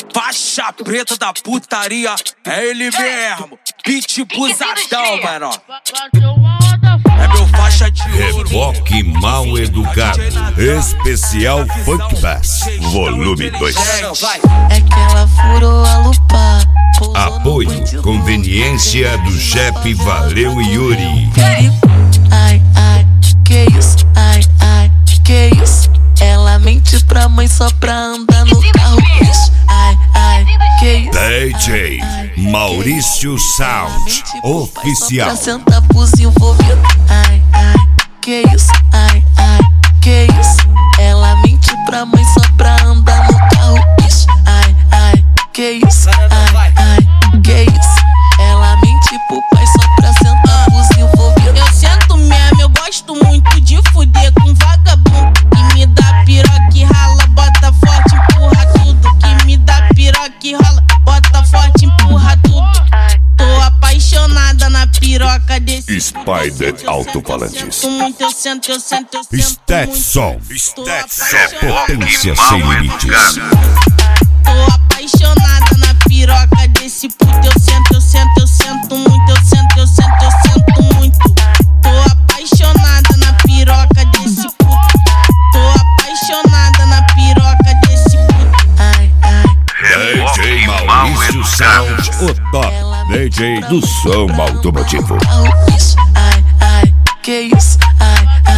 Faixa preta da putaria, é ele mesmo. Pitbullzadão, mano. É meu faixa de ouro. Reboque mal educado. Especial Funk Bass, volume 2. É que ela furou a lupa. Apoio, conveniência do Jepe, Valeu e Yuri. Ai, ai, que isso? Ai, ai, que isso? Ela mente pra mãe só pra andar no carro. Ai, ai, que isso? DJ Maurício Sound Oficial. Pra sentar pros envolvidos. Ai, ai, que isso? Ai, ai, que isso? Ela mente pra mãe só pra andar no carro. Ai, ai, que isso? Ai, ai, que isso? Ela mente pro pai só pra sentar pros envolvidos. Eu sento mesmo, eu gosto muito de fuder com vagabundo que me dá piroca e rala, bota forte, empurra tudo. Que me dá piroca e rola, bota forte, empurra tudo. Tô apaixonada na piroca desse Spider Alto-Falantes. eu sento muito. Stetson, potência sem limites. Tô apaixonada na piroca desse puto. Eu sento muito. Eu sento muito. Tô apaixonada na piroca desse puto. Tô apaixonada na piroca desse puto. Ai, ai, DJ Maurício Sound, o top DJ do som automotivo. ai, ai, que isso? Ai, ai.